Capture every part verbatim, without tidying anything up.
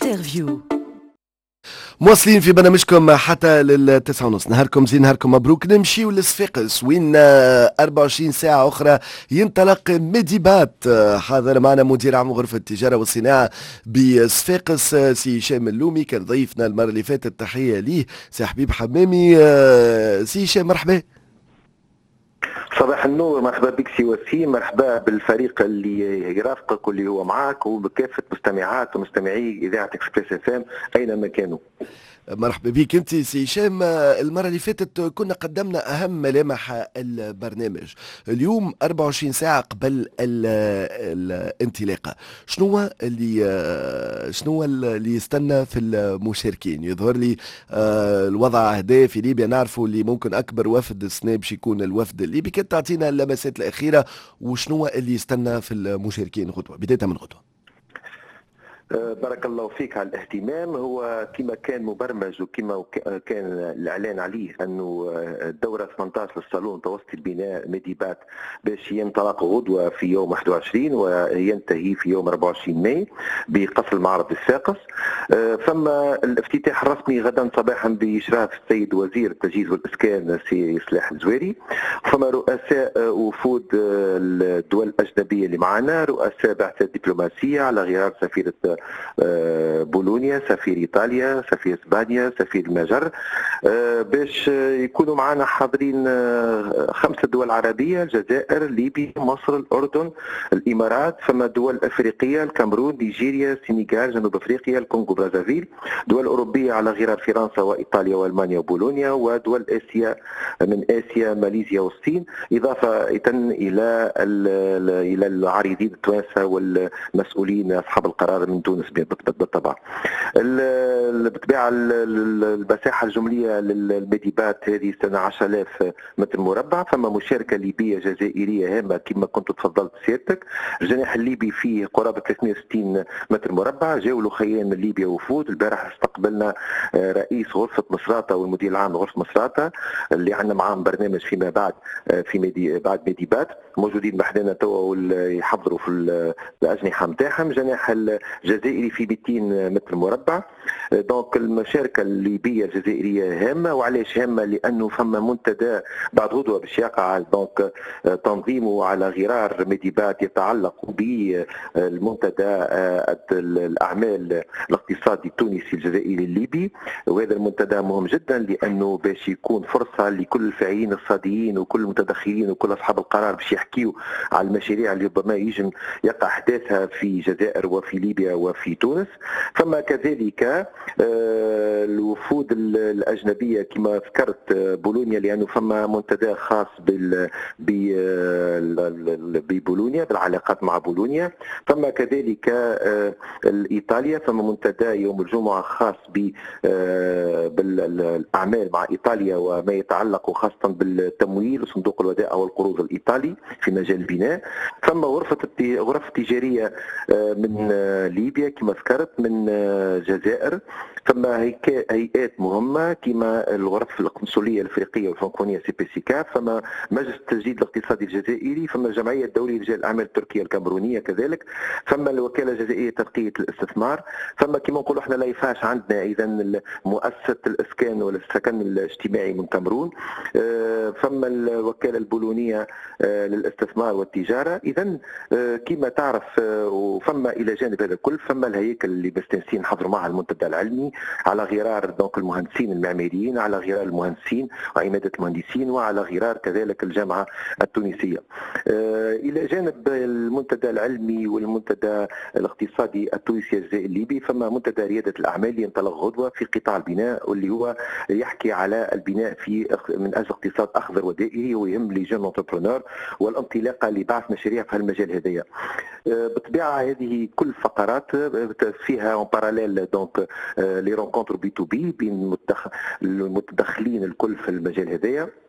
انترفيو. مواصلين في برنامجكم حتى للتسعة ونص. نهاركم زين، نهاركم مبروك. نمشيو لصفاقس وين أربعة وعشرين ساعة أخرى ينطلق ميديبات. حاضر معنا مدير عام غرفة التجارة والصناعة بصفاقس سي هشام اللومي، كان ضيفنا المرة اللي فاتت. تحية ليه سي حبيب حمامي. سي هشام مرحبا. صباح النور، مرحبا بك سي وسيم، مرحبا بالفريق اللي يرافقك واللي هو معك وبكافه مستمعات ومستمعي اذاعه اكسبريس اف ام اينما كانوا. مرحبا بك انت سي هشام. المره اللي فاتت كنا قدمنا اهم ملامح البرنامج. اليوم أربعة وعشرين ساعه قبل الانطلاقه، شنو هو اللي شنو اللي يستنى في المشاركين؟ يظهر لي الوضع هدا في ليبيا، نعرفوا اللي ممكن اكبر وفد السنه باش يكون الوفد الليبي. كنت تعطينا اللمسات الاخيره وشنو هو اللي يستنى في المشاركين غدوه، بدايه من غدوه. بارك الله فيك على الاهتمام. هو كما كان مبرمج وكما كان الاعلان عليه انه الدوره ثمانية عشر للصالون متوسط البناء ميديبات باش ينطلق غدوه في يوم واحد وعشرين وينتهي في يوم أربعة وعشرين ماي بقصر المعرض الصفاقس. ثم الافتتاح الرسمي غدا صباحا باشراف السيد وزير التجهيز والاسكان سي صلاح الزويري. فما رؤساء وفود الدول الاجنبيه اللي معنا، رؤساء بعثات دبلوماسيه على غرار سفيره بولونيا، سفير ايطاليا، سفير اسبانيا، سفير المجر، باش يكونوا معنا حاضرين خمسه دول عربيه: الجزائر، ليبيا، مصر، الاردن، الامارات. فما دول افريقيه: الكاميرون، نيجيريا، السنغال، جنوب افريقيا، الكونغو برازافيل. دول اوروبيه على غرار فرنسا وايطاليا والمانيا وبولونيا. ودول اسيا من اسيا ماليزيا والصين، اضافه الى الى العارضين التوانسه والمسؤولين اصحاب القرار من تونس بالطبع. بالطبيعه المساحه الجمليه للميديبات هذه اثنا عشر ألف متر مربع. فما مشاركه ليبيه جزائريه هامه كما كنت تفضلت سيادتك. الجناح الليبي فيه قرابه ثلاثمئة وستين متر مربع. جاوا الاخيان من ليبيا وفود. البارح استقبلنا رئيس غرفه مصراته والمدير العام لغرفه مصراته اللي عندنا معاهم برنامج فيما بعد في ميدي بعد ميديبات، موجودين بحدنا توا يحضروا في الاجنحه نتاعهم. جناح الجزائري في مئتين متر مربع. دونك المشاركه الليبيه الجزائريه هامه. وعلاش هامه؟ لانه فما منتدى بعد غدوه باش يقع دونك تنظيمه على غرار ميديبات يتعلق بالمنتدى الاعمال الاقتصادي التونسي الجزائري الليبي. وهذا المنتدى مهم جدا لانه باش يكون فرصه لكل الفاعلين الاقتصاديين وكل المتدخلين وكل اصحاب القرار باش يحكيوا على المشاريع اللي ربما يجم يقع احداثها في الجزائر وفي ليبيا وفي تونس. فما كذلك الوفود الاجنبيه كما ذكرت بولونيا، لانه فما منتدى خاص بال ببولونيا بالعلاقات مع بولونيا. فما كذلك ايطاليا، فما منتدى يوم الجمعه خاص بالاعمال مع ايطاليا وما يتعلق خاصه بالتمويل وصندوق الودائع والقروض الايطالي في مجال البناء. ثم غرفه غرف تجاريه من ليبيا كما ذكرت، من الجزائر. ثم هيئات مهمه كما الغرف القنصليه الافريقيه والفرنكونيه سي بي سي كاب. ثم مجلس التجديد الاقتصادي الجزائري. ثم الجمعيه الدوليه لرجال الاعمال التركيه الكاميرونيه كذلك. ثم الوكاله الجزائريه لترقيه الاستثمار. ثم كما نقولوا احنا لا يفاش عندنا اذا مؤسسه الاسكان والسكن الاجتماعي من كاميرون. ثم الوكاله البولونيه للاستثمار والتجاره. اذا كما تعرف، وفما الى جانب هذا الكل فما الهياكل اللي مستانسين نحضروا معها المنتدى العلمي على غرار دونك المهندسين المعماريين، على غرار المهندسين وعماده المهندسين، وعلى غرار كذلك الجامعه التونسيه. الى جانب المنتدى العلمي والمنتدى الاقتصادي التونسي الجزائري الليبي، فما منتدى رياده الاعمال ينطلق غدوه في قطاع البناء، واللي هو يحكي على البناء في من اجل اقتصاد اخضر ودائري، ويهم لي جون انتربرونور والانطلاقه لبعث مشاريع في هالمجال هذايا. بالطبيعه هذه كل فقرات فيها اون باراليل دونك لي رونكونتر بي تو بي بين المتدخلين الكل في المجال هذايا.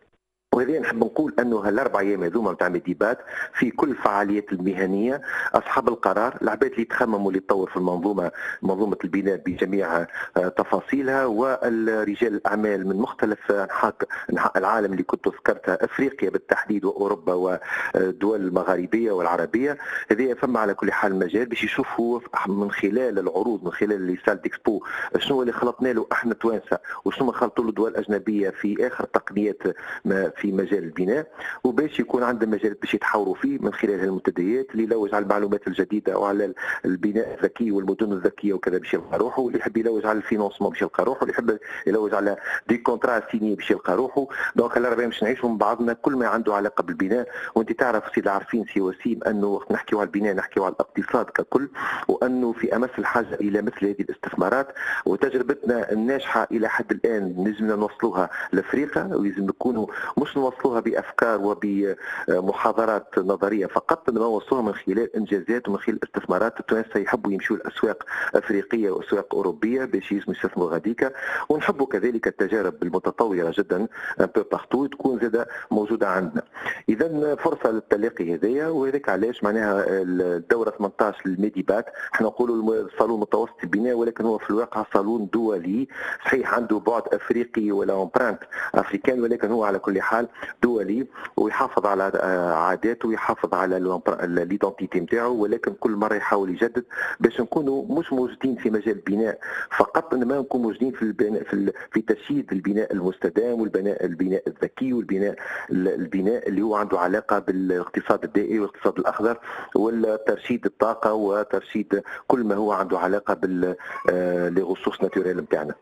وهذا نحب نقول انه هالاربع ايام هذوما نتاع ميديبات في كل الفعاليات المهنيه، اصحاب القرار، العباد اللي تخمموا اللي تطور في المنظومه، منظومه البناء بجميع تفاصيلها، والرجال الاعمال من مختلف انحاء العالم اللي كنت ذكرتها، افريقيا بالتحديد واوروبا والدول المغاربيه والعربيه. هذه فما على كل حال مجال باش يشوفوا من خلال العروض، من خلال اللي سال ديكسبو، شنو اللي خلطنا له احنا توانسه وشنو ما خلطوا له دول اجنبيه في اخر تقنيات في مجال البناء، وباش يكون عنده مجال باش يتحاوروا فيه من خلال المنتديات اللي يلوج على المعلومات الجديده وعلى البناء الذكي والمدن الذكيه وكذا باش يلقى روحه، واللي يحب يلوج على الفينونسمون باش يلقى روحه، واللي يحب يلوج على دي كونترا سيني باش يلقى روحه. دونك الاربعه باش نعيشوا من بعضنا كل ما عنده علاقه بالبناء. وانت تعرف سيدي عارفين سي وسيم انه وقت نحكيو على البناء نحكيو على الاقتصاد ككل، وانه في امس الحاجه الى مثل هذه الاستثمارات. وتجربتنا الناجحه الى حد الان نجمنا نوصلوها لافريقيا، ولازم نكونوا مش نوصلوها بافكار وبمحاضرات نظريه فقط، انما نوصلوها من خلال انجازات ومن خلال استثمارات. التوانسه يحبوا يمشوا لاسواق افريقيه واسواق اوروبيه باش يسموا يستثمروا غاديكا، ونحبوا كذلك التجارب المتطوره جدا ان بو بارتو تكون زاده موجوده عندنا. اذا فرصه للتلاقي هذايا، وهذاك علاش معناها الدوره ثمانية عشر للميديبات، احنا نقولوا الصالون متوسط البناء ولكن هو في الواقع صالون دولي، صحيح عنده بعد افريقي ولا امبرانت افريكان، ولكن هو على كل حال دولي، ويحافظ على عاداته ويحافظ على ليدونتيتي نتاعو، ولكن كل مره يحاول يجدد باش نكونوا مش موجودين في مجال البناء فقط، انما نكون موجودين في البناء في, في تشييد البناء المستدام والبناء البناء الذكي والبناء البناء اللي هو عنده علاقه بالاقتصاد الدائري والاقتصاد الاخضر والترشيد الطاقه وترشيد كل ما هو عنده علاقه بال لي ريسورس ناتوريل نتاعنا.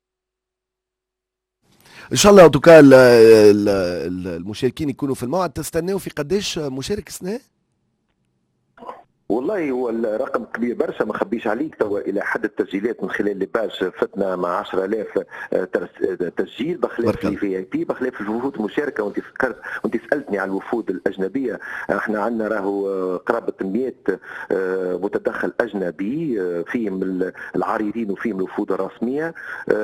ان شاء الله. دوكا المشاركين يكونوا في الموعد. تستناو في قداش مشارك السنه؟ والله هو الرقم كبير برشا، ما نخبيش عليك. توا الى حد التسجيلات من خلال لي باج فتنا مع عشرة آلاف تسجيل، بخلاف في في اي بي، بخلاف الوفود المشاركه. وانت فكرت وانت سالتني على الوفود الاجنبيه، احنا عندنا راهو قرابه مئة متدخل اجنبي، فيهم العارضين وفيهم الوفود الرسميه،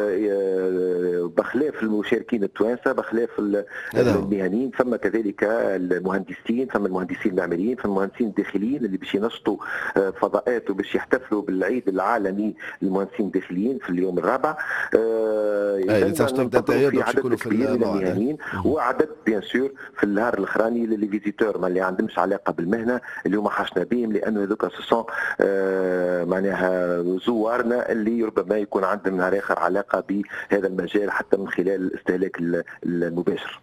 بخلاف المشاركين التوانسه، بخلاف المهنيين. ثم كذلك المهندسين، ثم المهندسين المعماريين، ثم المهندسين الداخليين اللي باش ينشطوا فضاءات وباش يحتفلوا بالعيد العالمي للمهندسين الداخليين في اليوم الرابع. اي في عدد كبير من المهنيين، وعدد بيان سور في النهار الاخراني للي فيزيتور ما اللي عندهمش علاقه بالمهنه، اللي هما حاشنا بهم، لانه هذوك سوسون معناها زوارنا اللي ربما يكون عندهم نهار اخر علاقه بهذا المجال حتى من خلال الاستهلاك المباشر.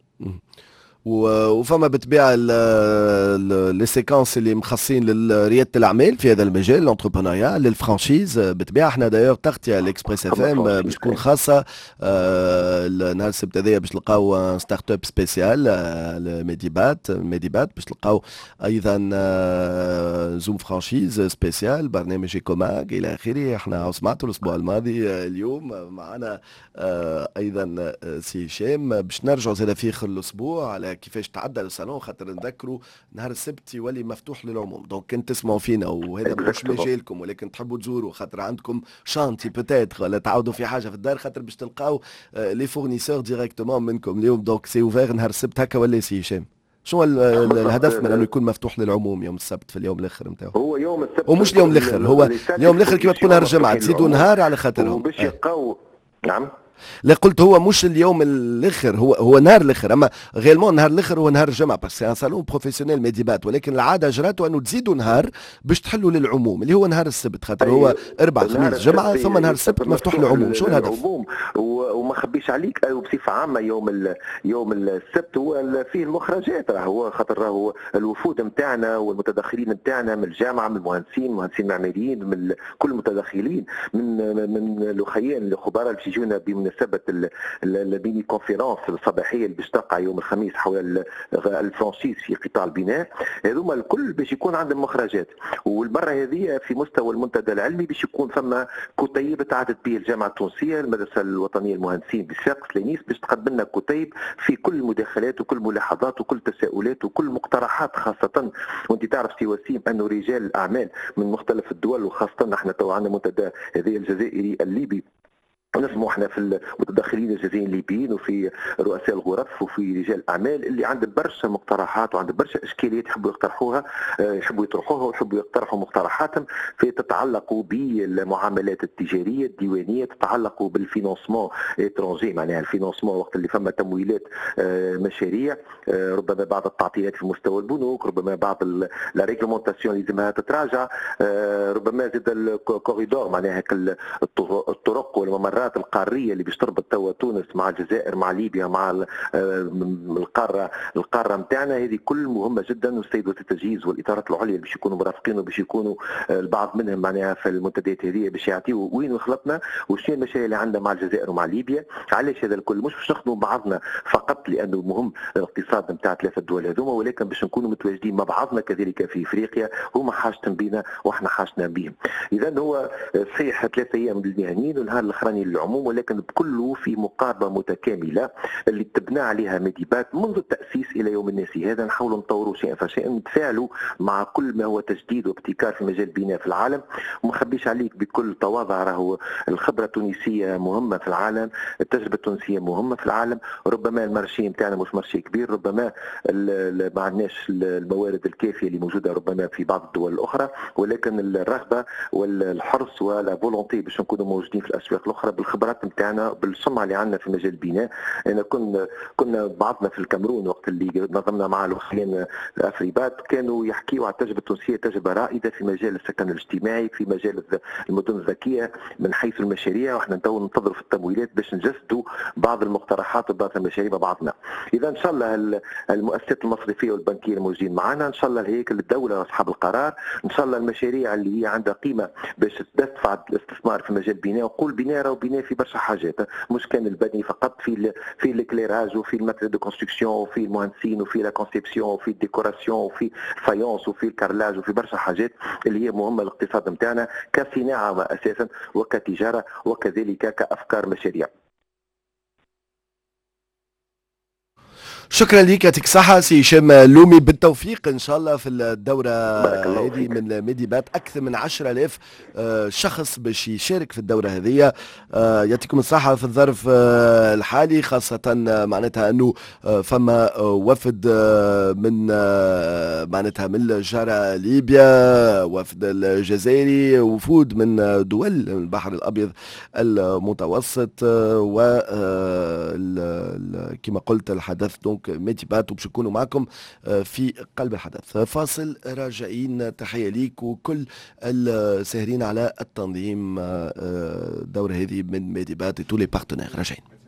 وفما بالطبيعه لي سيكونس اللي مخصصين لرياده الاعمال في هذا المجال، الانتربرونيا، للفرانشيز. بالطبيعه احنا دايوغ تغطيه الاكسبريس اف ام باش تكون خاصه نهار السبت هذايا، باش تلقاو ستارت اب سبيسيال ميديبات ميديبات باش تلقاو ايضا زوم فرانشيز سبيسيال، برنامج ايكوماج الى اخره. احنا سمعتوا الاسبوع الماضي، اليوم معنا ايضا سي هشام باش نرجعوا زاد في اخر الاسبوع على كيفاش تعدى الصالون، خاطر نذكروا نهار السبت يولي مفتوح للعموم. دونك كنت تسمعوا فينا وهذا مش مجالكم ولكن تحبوا تزوروا خاطر عندكم شانتي بوتيتر ولا تعاودوا في حاجه في الدار، خاطر باش تلقاو لي فورنيسور ديريكتومون منكم اليوم. دونك سي اوفير نهار السبت هكا ولا سي هشام؟ شنو الهدف من انه يكون مفتوح للعموم يوم السبت في اليوم الاخر نتاعو؟ هو يوم السبت ومش اليوم الاخر، هو اليوم الاخر كيما تقول نهار الجمعه، تزيدوا نهار على خاطرهم باش يلقاو. نعم، لا قلت هو مش اليوم الاخر، هو هو نهار الاخر، اما غيرمون نهار الاخر هو نهار الجمعه بس سي ان صالون بروفيسيونيل ميديبات، ولكن العاده جراته انه تزيدوا نهار باش تحلوا للعموم اللي هو نهار السبت، خاطر هو اربع خميس جمعه ثم نهار السبت مفتوح للعموم. شو الهدف؟ وما خبيش عليك بصفه عامه يوم يوم السبت هو فيه المخرجات، هو خاطر راهو الوفود نتاعنا والمتدخلين نتاعنا من الجامعه، من المهندسين، مهندسين معماريين، من كل المتدخلين، من من الاخيان الخبراء اللي يجونا بمناسبه الميني كونفيرونس الصباحيه اللي باش تقع يوم الخميس حول الفرانشيز في قطاع البناء. هذوما الكل باش يكون عندهم مخرجات، والمره هذه في مستوى المنتدى العلمي باش يكون ثم كتيب تعهدت به الجامعه التونسيه، المدرسه الوطنيه للمهندسين بصفاقس لينيس، باش تقدم لنا كتيب في كل المداخلات وكل الملاحظات وكل التساؤلات وكل مقترحات، خاصه وانت تعرف سي وسيم انه رجال الاعمال من مختلف الدول، وخاصه احنا تو عندنا منتدى هذا الجزائري الليبي ونسمعوا احنا في المتدخلين الجزائريين الليبيين وفي رؤساء الغرف وفي رجال الاعمال اللي عندهم برشا مقترحات وعندهم برشا اشكاليات يحبوا يقترحوها، يحبوا يطرحوها ويحبوا يقترحوا مقترحاتهم في تتعلق بالمعاملات التجاريه الديوانيه، تتعلق بالفينانسمون اترونجي، معناها الفينانسمون وقت اللي فما تمويلات مشاريع، ربما بعض التعطيلات في مستوى البنوك، ربما بعض لا ريغلومونتاسيون لازمها تتراجع، ربما زاد الكوريدور معناها الطرق والممرات القاريه اللي باش تربط توا تونس مع الجزائر مع ليبيا مع القاره القاره نتاعنا، هذه كل مهمه جدا. والسيد وزير التجهيز والاطارات العليا اللي باش يكونوا مرافقين وباش يكونوا البعض منهم معناها في المنتديات هذه باش يعطيوا وين خلطنا وشنو المشاريع اللي عندنا مع الجزائر ومع ليبيا. علاش هذا الكل؟ مش باش نخدموا بعضنا فقط لانه مهم الاقتصاد نتاع ثلاثه الدول هذوما، ولكن باش نكونوا متواجدين مع بعضنا كذلك في افريقيا، هما حاجتهم بينا واحنا حاجتنا بهم. اذا هو صحيح ثلاثة ايام للمهنيين والنهار الاخراني للعموم، ولكن بكله في مقاربه متكامله اللي تبنى عليها ميديبات منذ التاسيس الى يوم الناس هذا. نحاولوا نطوروا شيئا فشيئا، نتفاعلوا مع كل ما هو تجديد وابتكار في مجال البناء في العالم. وما نخبيش عليك بكل تواضع، راهو الخبره التونسيه مهمه في العالم، التجربه التونسيه مهمه في العالم. ربما المارشي نتاعنا مش مارشي كبير، ربما ما عندناش الموارد الكافيه اللي موجوده ربما في بعض الدول الاخرى، ولكن الرغبه والحرص ولا فولونتي باش نكونوا موجودين في الاسواق الاخرى بالخبرات نتاعنا بالسمعه اللي عندنا في مجال البناء. انا كنا كنا بعضنا في الكاميرون وقت اللي نظمنا مع الاخرين افريبات كانوا يحكيوا على التجربه التونسيه، تجربه رائده في مجال السكن الاجتماعي، في مجال المدن الذكيه من حيث المشاريع، واحنا تو ننتظروا في التمويلات باش نجسدوا بعض المقترحات وبعض المشاريع بعضنا. اذا ان شاء الله المؤسسات المصرفيه والبنكيه الموجودين معنا، ان شاء الله الهيكل الدوله واصحاب القرار، ان شاء الله المشاريع اللي هي عندها قيمه باش تدفع الاستثمار في مجال البناء. وقول بناء راهو بناء في برشا حاجات، مش كان البني فقط، في في الكليراج وفي الماتريال دو كونستركسيون وفي المهندسين وفي لا كونسيبسيون وفي الديكوراسيون وفي الفايونس وفي الكارلاج وفي برشا حاجات اللي هي مهمه للاقتصاد نتاعنا كصناعه اساسا وكتجاره وكذلك كافكار مشاريع. شكرا لك، يعطيك الصحة سي هشام لومي، بالتوفيق ان شاء الله في الدورة هذه من ميديبات. اكثر من عشرة آلاف شخص باش يشارك في الدورة هذه، يعطيكم الصحة في الظرف الحالي، خاصة معناتها انه فما وفد من معناتها من الجارة ليبيا، وفد الجزائري، وفود من دول البحر الابيض المتوسط، و كما قلت الحدث دونك ميديبات، وباش نكونوا معكم في قلب الحدث. فاصل، راجعين، تحية ليك وكل الساهرين على التنظيم الدورة هذه من ميديبات وتولي بارتنير. راجعين.